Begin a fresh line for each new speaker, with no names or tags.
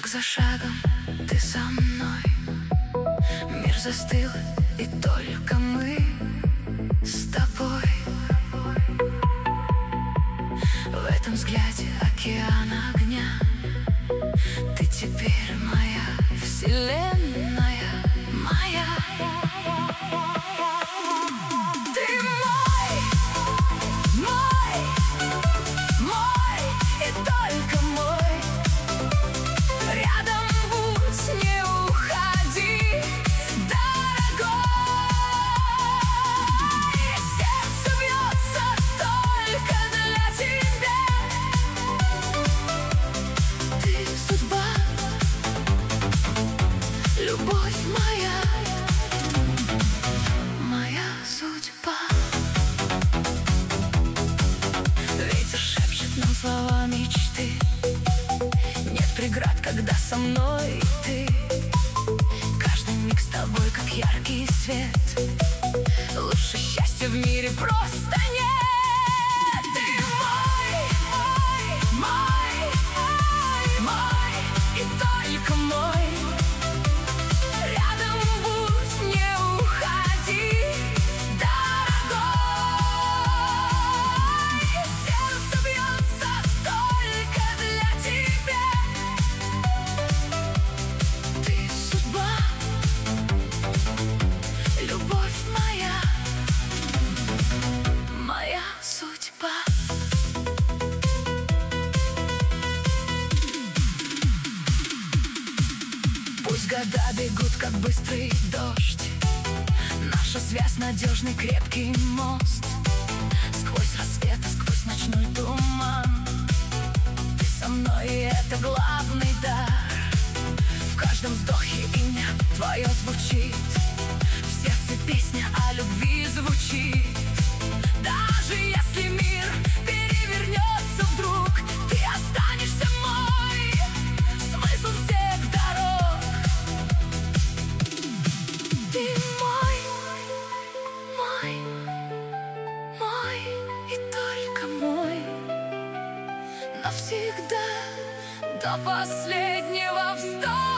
за шагом ты со мной. Мир застыл, и только мы с тобой. В этом взгляде океан огня. Ты теперь моя вселенная, моя. Ты мой, мой, мой и только мой. Рядом будь, не уходи, дорогой. Сердце бьется только для тебя. Ты судьба, любовь моя, моя судьба. Ветер шепчет нам слова мечты. Нет преград, когда со мной ты. Каждый миг с тобой, как яркий свет. Лучше счастья в мире просто нет. Ты мой, мой, мой, мой и только мой. Рядом будь, не уходи, дорогой. Сердце бьется только для тебя. Ты судьба, любовь моя, моя судьба. Пусть года бегут, как быстрый дождь. Наша связь — надежный крепкий мост. Сквозь рассвет, сквозь ночной туман. Ты со мной, и это главный дар. В каждом вздохе имя твое звучит. В сердце песня о любви звучит. Даже если мир перевернется вдруг, ты останешься мой. Смысл всех дорог. Ты мой, мой, мой и только мой. Навсегда, до последнего вздоха.